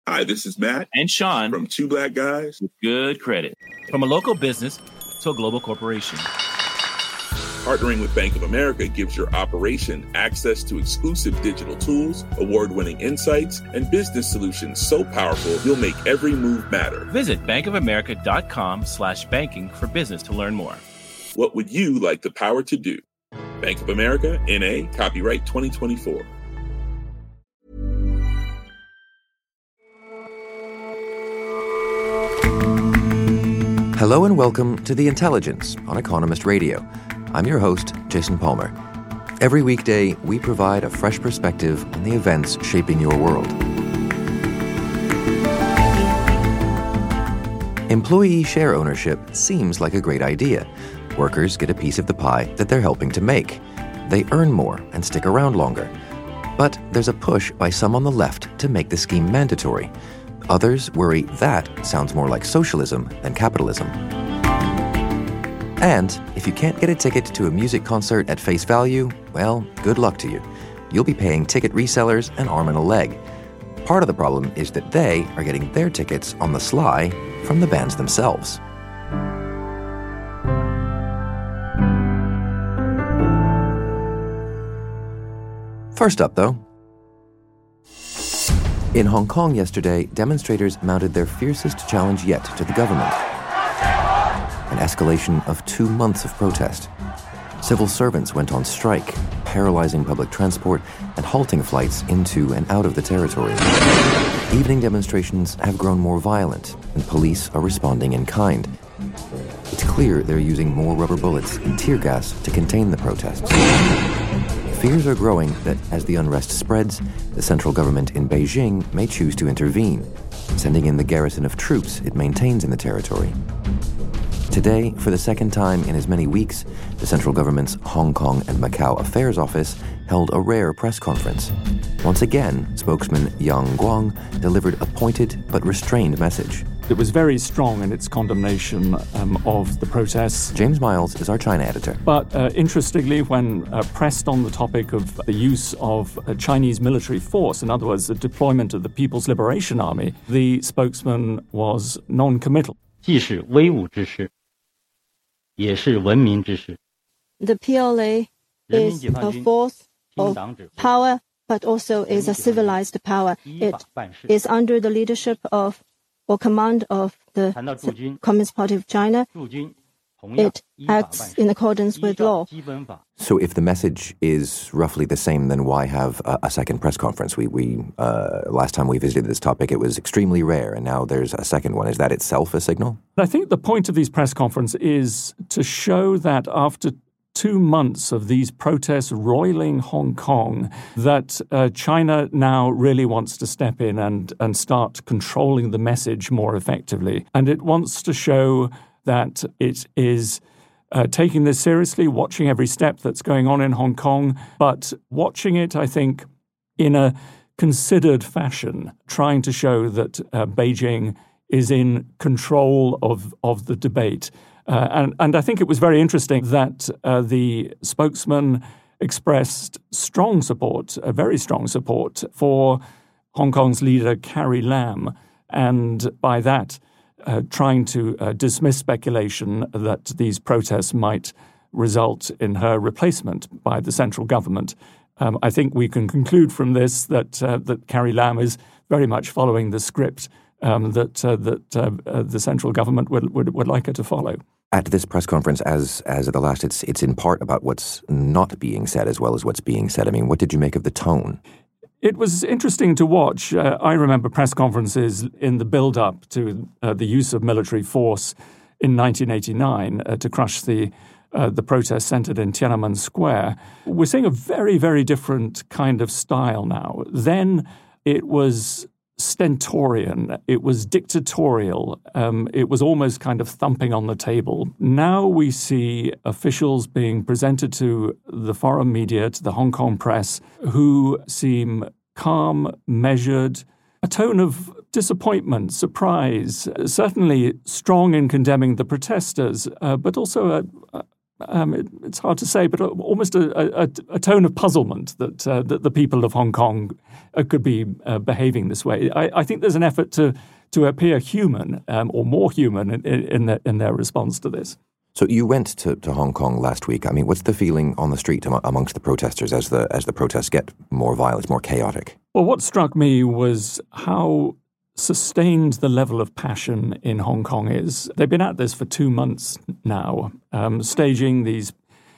Hi, this is Matt and Sean from Two Black Guys with Good Credit. From a local business to a global corporation, partnering with Bank of America gives your operation access to exclusive digital tools, award-winning insights, and business solutions so powerful you'll make every move matter. Visit bankofamerica.com/banking for business to learn more. What would you like the power to do? Bank of America, N.A., copyright 2024. Hello and welcome to The Intelligence on Economist Radio. I'm your host, Jason Palmer. Every weekday, we provide a fresh perspective on the events shaping your world. Employee share ownership seems like a great idea. Workers get a piece of the pie that they're helping to make. They earn more and stick around longer. But there's a push by some on the left to make the scheme mandatory. Others worry that sounds more like socialism than capitalism. And if you can't get a ticket to a music concert at face value, well, good luck to you. You'll be paying ticket resellers an arm and a leg. Part of the problem is that they are getting their tickets on the sly from the bands themselves. First up, though. In Hong Kong yesterday, demonstrators mounted their fiercest challenge yet to the government. An escalation of 2 months of protest. Civil servants went on strike, paralyzing public transport and halting flights into and out of the territory. Evening demonstrations have grown more violent, and police are responding in kind. It's clear they're using more rubber bullets and tear gas to contain the protests. Fears are growing that as the unrest spreads, the central government in Beijing may choose to intervene, sending in the garrison of troops it maintains in the territory. Today, for the second time in as many weeks, the central government's Hong Kong and Macau Affairs Office held a rare press conference. Once again, spokesman Yang Guang delivered a pointed but restrained message. It was very strong in its condemnation of the protests. James Miles is our China editor. But interestingly, when pressed on the topic of the use of Chinese military force, in other words, the deployment of the People's Liberation Army, the spokesman was non-committal. The PLA is a force of power, but also is a civilized power. It is under the leadership of or command of the Communist Party of China. It acts in accordance with law. So if the message is roughly the same, then why have a second press conference? We last time we visited this topic, it was extremely rare, and now there's a second one. Is that itself a signal? I think the point of these press conferences is to show that after 2 months of these protests roiling Hong Kong, that China now really wants to step in and start controlling the message more effectively. And it wants to show that it is taking this seriously, watching every step that's going on in Hong Kong, but watching it, I think, in a considered fashion, trying to show that Beijing is in control of the debate. And I think it was very interesting that the spokesman expressed strong support, very strong support for Hong Kong's leader, Carrie Lam, and by that trying to dismiss speculation that these protests might result in her replacement by the central government. I think we can conclude from this that Carrie Lam is very much following the script that the central government would like her to follow. At this press conference, as at the last, it's in part about what's not being said as well as what's being said. I mean, what did you make of the tone? It was interesting to watch. I remember press conferences in the build-up to the use of military force in 1989 to crush the protest centered in Tiananmen Square. We're seeing a very, very different kind of style now. Then it was stentorian, it was dictatorial, it was almost kind of thumping on the table. Now we see officials being presented to the foreign media, to the Hong Kong press, who seem calm, measured, a tone of disappointment, surprise, certainly strong in condemning the protesters, but also it's hard to say, but almost a tone of puzzlement that the people of Hong Kong could be behaving this way. I think there's an effort to appear human or more human in their response to this. So you went to Hong Kong last week. I mean, what's the feeling on the street amongst the protesters as the protests get more violent, more chaotic? Well, what struck me was how sustained the level of passion in Hong Kong is. They've been at this for 2 months now, staging these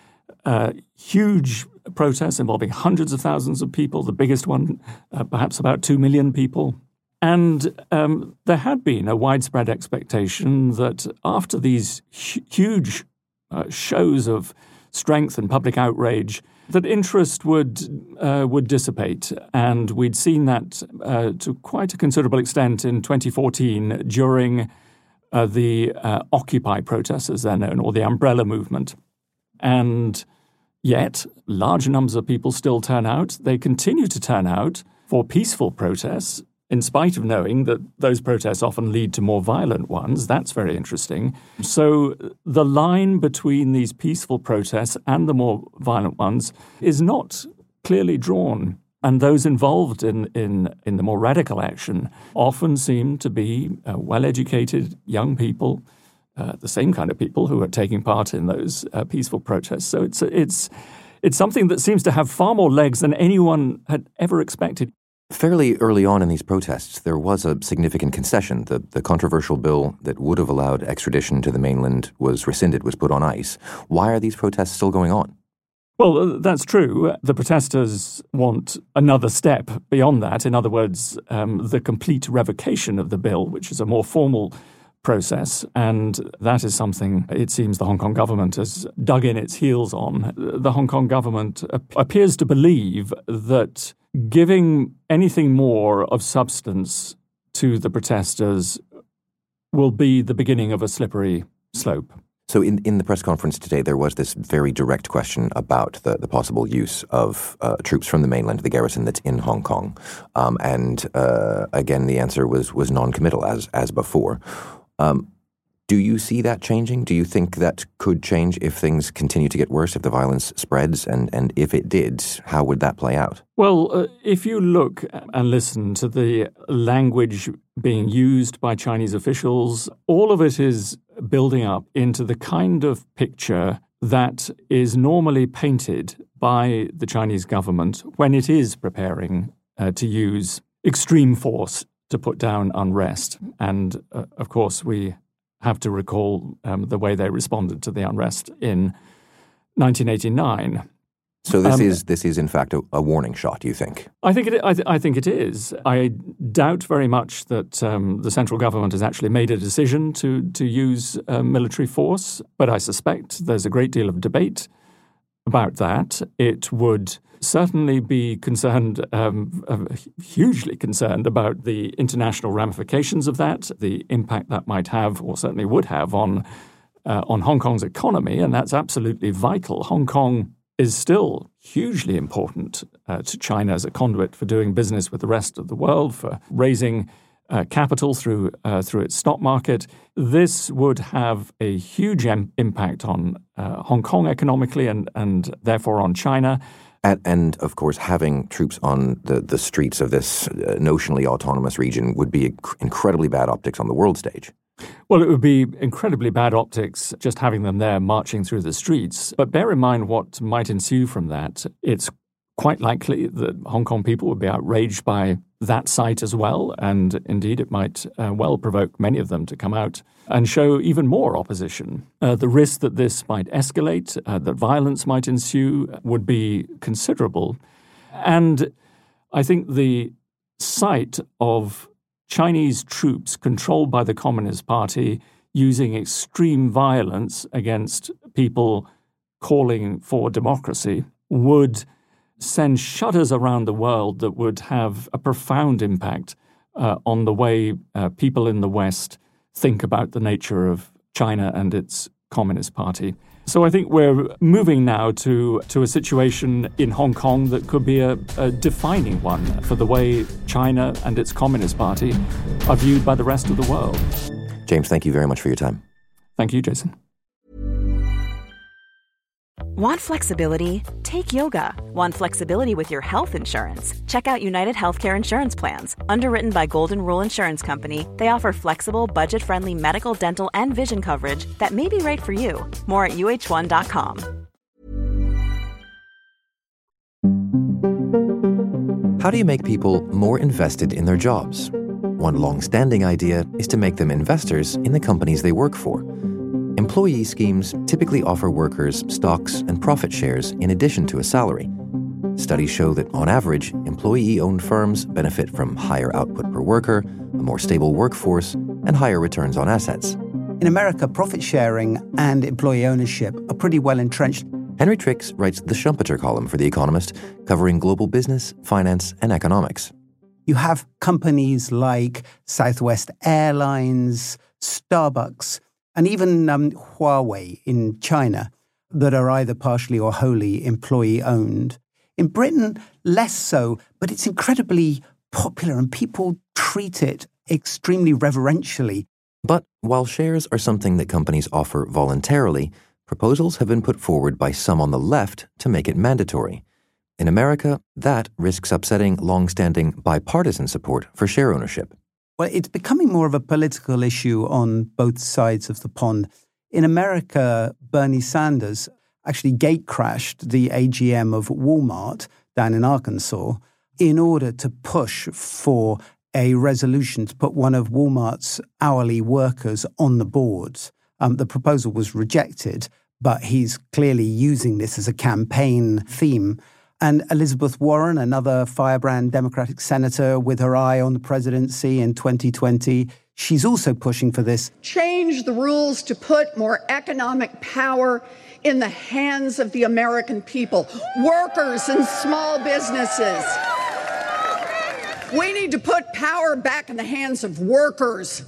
huge protests involving hundreds of thousands of people, the biggest one perhaps about 2 million people. And there had been a widespread expectation that after these huge shows of strength and public outrage, that interest would dissipate. And we'd seen that to quite a considerable extent in 2014 during the Occupy protests, as they're known, or the Umbrella Movement. And yet, large numbers of people still turn out. They continue to turn out for peaceful protests, in spite of knowing that those protests often lead to more violent ones. That's very interesting. So the line between these peaceful protests and the more violent ones is not clearly drawn. And those involved in the more radical action often seem to be well-educated young people, the same kind of people who are taking part in those peaceful protests. So it's something that seems to have far more legs than anyone had ever expected. Fairly early on in these protests, there was a significant concession. The controversial bill that would have allowed extradition to the mainland was rescinded, was put on ice. Why are these protests still going on? Well, that's true. The protesters want another step beyond that. In other words, the complete revocation of the bill, which is a more formal process. And that is something, it seems, the Hong Kong government has dug in its heels on. The Hong Kong government appears to believe that giving anything more of substance to the protesters will be the beginning of a slippery slope. So in the press conference today, there was this very direct question about the possible use of troops from the mainland, the garrison that's in Hong Kong. Again, the answer was non-committal, as before. Do you see that changing? Do you think that could change if things continue to get worse, if the violence spreads? And if it did, how would that play out? Well, if you look and listen to the language being used by Chinese officials, all of it is building up into the kind of picture that is normally painted by the Chinese government when it is preparing to use extreme force to put down unrest. And, of course, we have to recall the way they responded to the unrest in 1989. So this is in fact a warning shot, you think? I think it is. I doubt very much that the central government has actually made a decision to use military force, but I suspect there's a great deal of debate about that. It would certainly be concerned, hugely concerned about the international ramifications of that, the impact that might have, or certainly would have, on Hong Kong's economy, and that's absolutely vital. Hong Kong is still hugely important to China as a conduit for doing business with the rest of the world, for raising capital through its stock market. This would have a huge impact on Hong Kong economically and therefore on China. And of course, having troops on the streets of this notionally autonomous region would be incredibly bad optics on the world stage. Well, it would be incredibly bad optics just having them there marching through the streets. But bear in mind what might ensue from that. It's quite likely that Hong Kong people would be outraged by that sight as well. And indeed, it might well provoke many of them to come out and show even more opposition. The risk that this might escalate, that violence might ensue, would be considerable. And I think the sight of Chinese troops controlled by the Communist Party using extreme violence against people calling for democracy would send shudders around the world that would have a profound impact on the way people in the West think about the nature of China and its Communist Party. So I think we're moving now to a situation in Hong Kong that could be a defining one for the way China and its Communist Party are viewed by the rest of the world. James, thank you very much for your time. Thank you, Jason. Want flexibility? Take yoga. Want flexibility with your health insurance? Check out United Healthcare Insurance Plans. Underwritten by Golden Rule Insurance Company, they offer flexible, budget-friendly medical, dental, and vision coverage that may be right for you. More at uh1.com. How do you make people more invested in their jobs? One long-standing idea is to make them investors in the companies they work for. Employee schemes typically offer workers stocks and profit shares in addition to a salary. Studies show that, on average, employee-owned firms benefit from higher output per worker, a more stable workforce, and higher returns on assets. In America, profit sharing and employee ownership are pretty well entrenched. Henry Tricks writes the Schumpeter column for The Economist, covering global business, finance, and economics. You have companies like Southwest Airlines, Starbucks, and even Huawei in China that are either partially or wholly employee-owned. In Britain, less so, but it's incredibly popular and people treat it extremely reverentially. But while shares are something that companies offer voluntarily, proposals have been put forward by some on the left to make it mandatory. In America, that risks upsetting long-standing bipartisan support for share ownership. Well, it's becoming more of a political issue on both sides of the pond. In America, Bernie Sanders actually gate-crashed the AGM of Walmart down in Arkansas in order to push for a resolution to put one of Walmart's hourly workers on the board. The proposal was rejected, but he's clearly using this as a campaign theme. And Elizabeth Warren, another firebrand Democratic senator with her eye on the presidency in 2020, she's also pushing for this. Change the rules to put more economic power in the hands of the American people, workers and small businesses. We need to put power back in the hands of workers.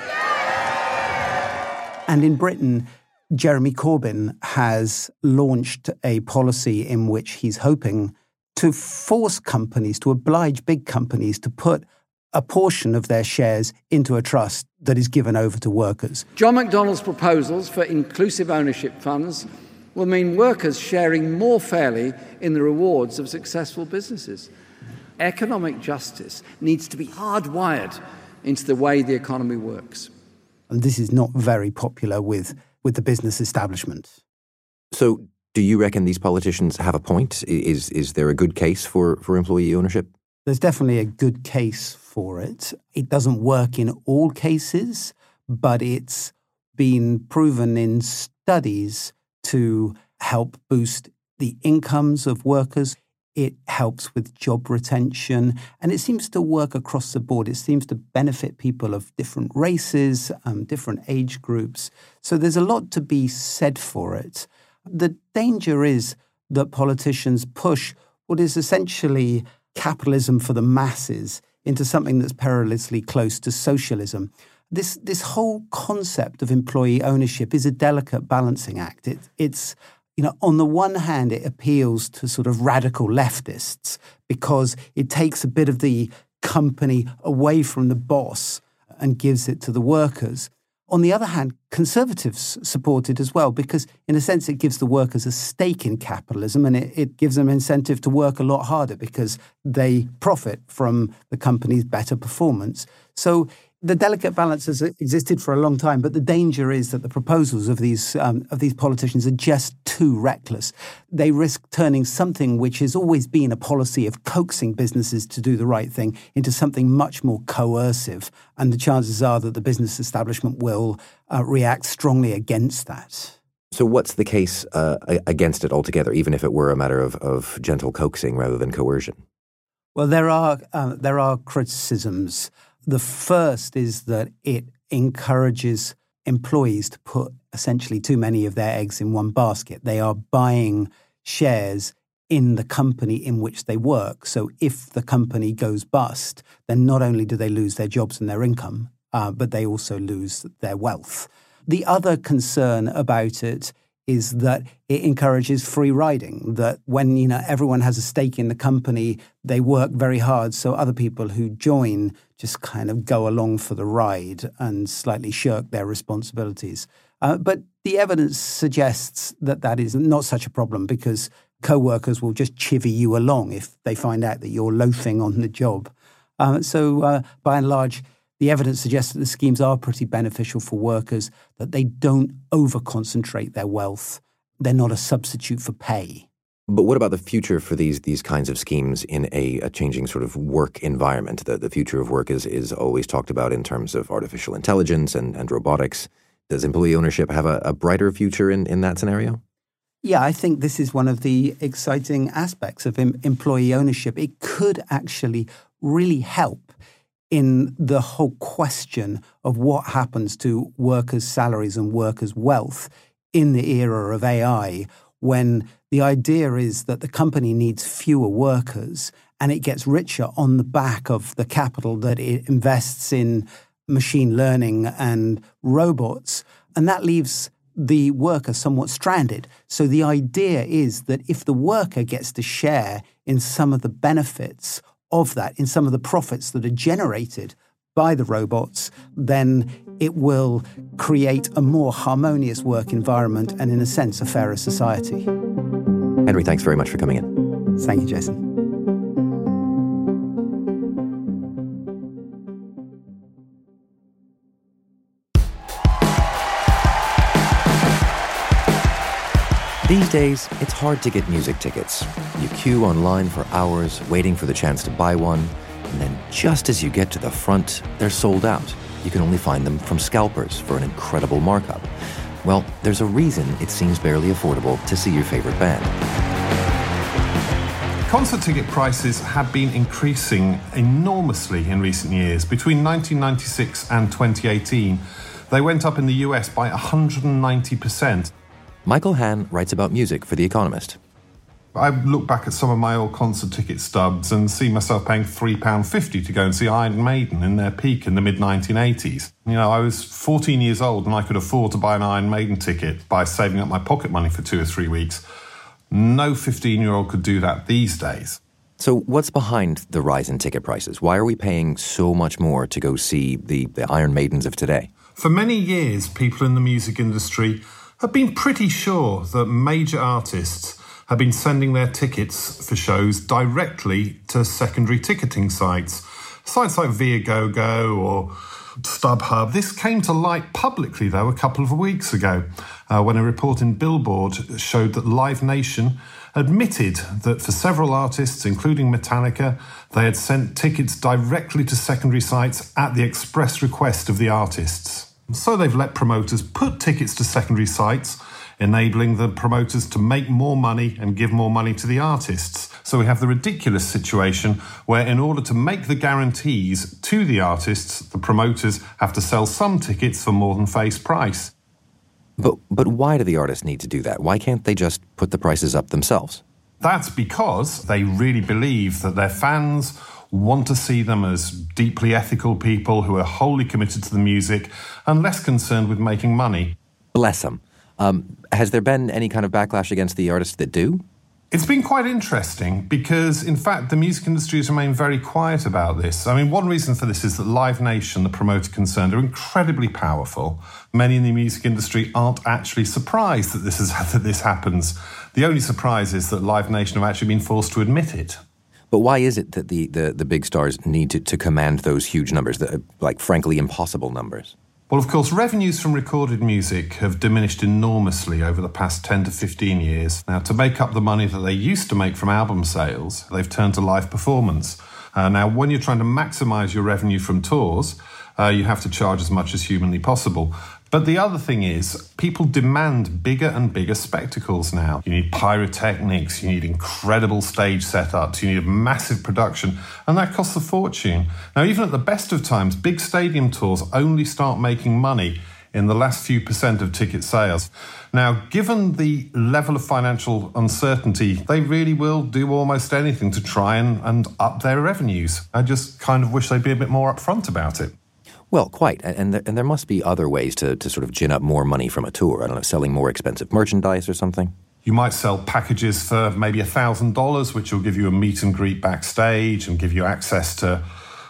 And in Britain, Jeremy Corbyn has launched a policy in which he's hoping to force companies, to oblige big companies to put a portion of their shares into a trust that is given over to workers. John McDonnell's proposals for inclusive ownership funds will mean workers sharing more fairly in the rewards of successful businesses. Economic justice needs to be hardwired into the way the economy works. And this is not very popular with the business establishment. So do you reckon these politicians have a point? Is there a good case for employee ownership? There's definitely a good case for it. It doesn't work in all cases, but it's been proven in studies to help boost the incomes of workers. It helps with job retention, and it seems to work across the board. It seems to benefit people of different races, different age groups. So there's a lot to be said for it. The danger is that politicians push what is essentially capitalism for the masses into something that's perilously close to socialism. This whole concept of employee ownership is a delicate balancing act. It's on the one hand, it appeals to sort of radical leftists because it takes a bit of the company away from the boss and gives it to the workers. On the other hand, conservatives support it as well because, in a sense, it gives the workers a stake in capitalism and it gives them incentive to work a lot harder because they profit from the company's better performance. So the delicate balance has existed for a long time, but the danger is that the proposals of these politicians are just too reckless. They risk turning something which has always been a policy of coaxing businesses to do the right thing into something much more coercive, and the chances are that the business establishment will react strongly against that. So what's the case against it altogether, even if it were a matter of gentle coaxing rather than coercion? Well, there are criticisms. The first is that it encourages employees to put essentially too many of their eggs in one basket. They are buying shares in the company in which they work. So if the company goes bust, then not only do they lose their jobs and their income, but they also lose their wealth. The other concern about it is that it encourages free riding, that when everyone has a stake in the company, they work very hard so other people who join just kind of go along for the ride and slightly shirk their responsibilities. But the evidence suggests that that is not such a problem, because co-workers will just chivvy you along if they find out that you're loafing on the job. So by and large, the evidence suggests that the schemes are pretty beneficial for workers, that they don't over-concentrate their wealth. They're not a substitute for pay. But what about the future for these kinds of schemes in a changing sort of work environment? The future of work is always talked about in terms of artificial intelligence and robotics. Does employee ownership have a brighter future in that scenario? Yeah, I think this is one of the exciting aspects of employee ownership. It could actually really help in the whole question of what happens to workers' salaries and workers' wealth in the era of AI, when the idea is that the company needs fewer workers and it gets richer on the back of the capital that it invests in machine learning and robots. And that leaves the worker somewhat stranded. So the idea is that if the worker gets to share in some of the benefits of that, in some of the profits that are generated by the robots, then it will create a more harmonious work environment and, in a sense, a fairer society. Henry, thanks very much for coming in. Thank you, Jason. These days, it's hard to get music tickets. You queue online for hours, waiting for the chance to buy one, and then just as you get to the front, they're sold out. You can only find them from scalpers for an incredible markup. Well, there's a reason it seems barely affordable to see your favorite band. Concert ticket prices have been increasing enormously in recent years. Between 1996 and 2018, they went up in the US by 190%. Michael Hann writes about music for The Economist. I look back at some of my old concert ticket stubs and see myself paying £3.50 to go and see Iron Maiden in their peak in the mid-1980s. You know, I was 14 years old and I could afford to buy an Iron Maiden ticket by saving up my pocket money for 2 or 3 weeks. No 15-year-old could do that these days. So what's behind the rise in ticket prices? Why are we paying so much more to go see the Iron Maidens of today? For many years, people in the music industry have been pretty sure that major artists have been sending their tickets for shows directly to secondary ticketing sites. Sites like Viagogo or StubHub. This came to light publicly, though, a couple of weeks ago when a report in Billboard showed that Live Nation admitted that for several artists, including Metallica, they had sent tickets directly to secondary sites at the express request of the artists. So they've let promoters put tickets to secondary sites, enabling the promoters to make more money and give more money to the artists. So we have the ridiculous situation where in order to make the guarantees to the artists, the promoters have to sell some tickets for more than face price. But why do the artists need to do that? Why can't they just put the prices up themselves? That's because they really believe that their fans want to see them as deeply ethical people who are wholly committed to the music and less concerned with making money. Bless them. Has there been any kind of backlash against the artists that do? It's been quite interesting because, in fact, the music industry has remained very quiet about this. I mean, one reason for this is that Live Nation, the promoter concerned, are incredibly powerful. Many in the music industry aren't actually surprised that this happens. The only surprise is that Live Nation have actually been forced to admit it. But why is it that the big stars need to command those huge numbers, frankly, impossible numbers? Well, of course, revenues from recorded music have diminished enormously over the past 10 to 15 years. Now, to make up the money that they used to make from album sales, they've turned to live performance. Now, when you're trying to maximise your revenue from tours, you have to charge as much as humanly possible. But the other thing is, people demand bigger and bigger spectacles now. You need pyrotechnics, you need incredible stage setups, you need a massive production, and that costs a fortune. Now, even at the best of times, big stadium tours only start making money in the last few % of ticket sales. Now, given the level of financial uncertainty, they really will do almost anything to try and up their revenues. I just kind of wish they'd be a bit more upfront about it. Well, quite. And there must be other ways to sort of gin up more money from a tour. I don't know, selling more expensive merchandise or something. You might sell packages for maybe $1,000, which will give you a meet and greet backstage and give you access to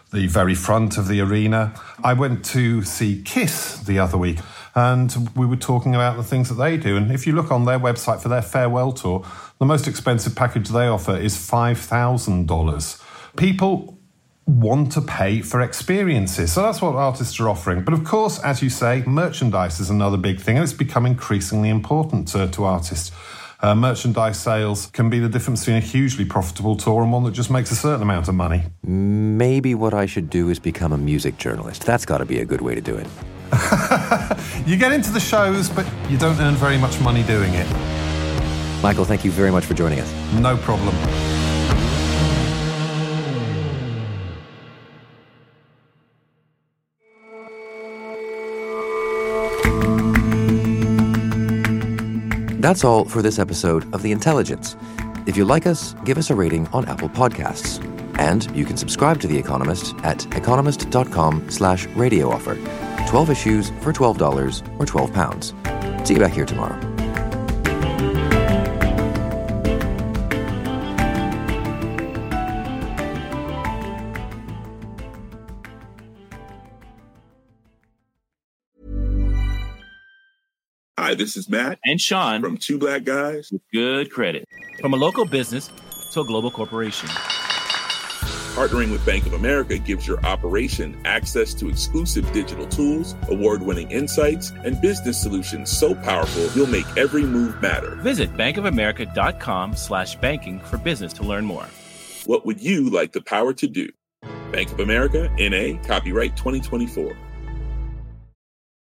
the very front of the arena. I went to see Kiss the other week, and we were talking about the things that they do. And if you look on their website for their farewell tour, the most expensive package they offer is $5,000. People want to pay for experiences. So that's what artists are offering. But of course, as you say, merchandise is another big thing, and it's become increasingly important to artists. Merchandise sales can be the difference between a hugely profitable tour and one that just makes a certain amount of money. Maybe what I should do is become a music journalist. That's got to be a good way to do it. You get into the shows, but you don't earn very much money doing it. Michael, thank you very much for joining us. No problem. That's all for this episode of The Intelligence. If you like us, give us a rating on Apple Podcasts. And you can subscribe to The Economist at economist.com/radio offer. 12 issues for $12 or £12. See you back here tomorrow. Hi, this is Matt and Sean from Two Black Guys with Good Credit. From a local business to a global corporation, Partnering with Bank of America gives your operation access to exclusive digital tools, award-winning insights, and business solutions so powerful you'll make every move matter. Visit bankofamerica.com/banking for business to learn more. What would you like the power to do? Bank of America, N.A., copyright 2024.